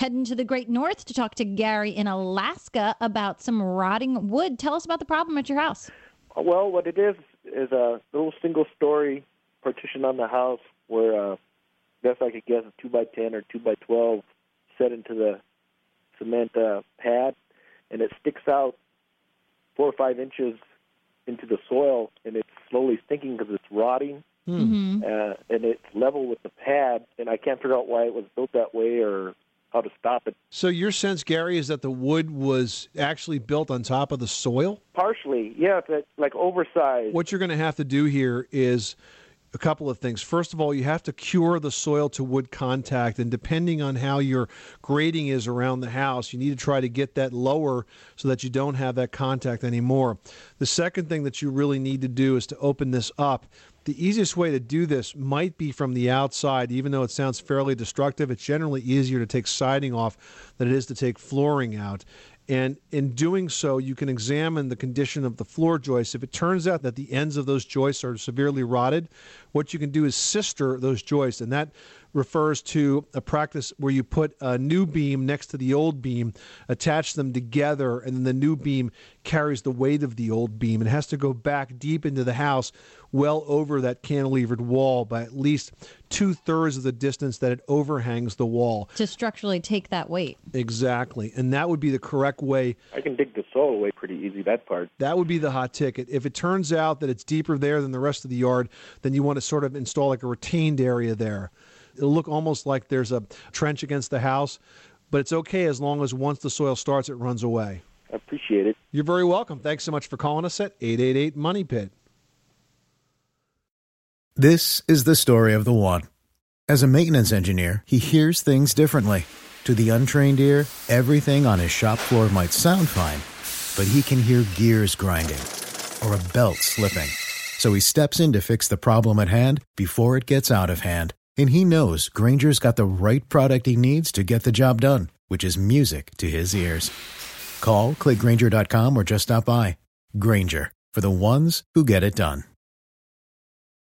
Heading to the Great North to talk to Gary in Alaska about some rotting wood. Tell us about the problem at your house. Well, what it is a little single-story partition on the house where, best I could guess, a 2x10 or 2x12 set into the cement pad, and it sticks out 4 or 5 inches into the soil, and it's slowly sinking because it's rotting, and it's level with the pad, and I can't figure out why it was built that way or how to stop it. So your sense, Gary, is that the wood was actually built on top of the soil? Partially, yeah, it's like oversized. What you're going to have to do here is a couple of things. First of all, you have to cure the soil to wood contact, and depending on how your grading is around the house, you need to try to get that lower so that you don't have that contact anymore. The second thing that you really need to do is to open this up. The easiest way to do this might be from the outside. Even though it sounds fairly destructive, it's generally easier to take siding off than it is to take flooring out. And in doing so, you can examine the condition of the floor joists. If it turns out that the ends of those joists are severely rotted, what you can do is sister those joists, and that refers to a practice where you put a new beam next to the old beam, attach them together, and then the new beam carries the weight of the old beam. It has to go back deep into the house, well over that cantilevered wall by at least 2/3 of the distance that it overhangs the wall. To structurally take that weight. Exactly. And that would be the correct way. I can dig the soil away pretty easy, that part. That would be the hot ticket. If it turns out that it's deeper there than the rest of the yard, then you want to sort of install like a retained area there. It'll look almost like there's a trench against the house, but it's okay as long as once the soil starts, it runs away. I appreciate it. You're very welcome. Thanks so much for calling us at 888-MONEY-PIT. This is the story of the one. As a maintenance engineer, he hears things differently. To the untrained ear, everything on his shop floor might sound fine, but he can hear gears grinding or a belt slipping. So he steps in to fix the problem at hand before it gets out of hand. And he knows Grainger's got the right product he needs to get the job done, which is music to his ears. Call, click Grainger.com, or just stop by. Grainger, for the ones who get it done.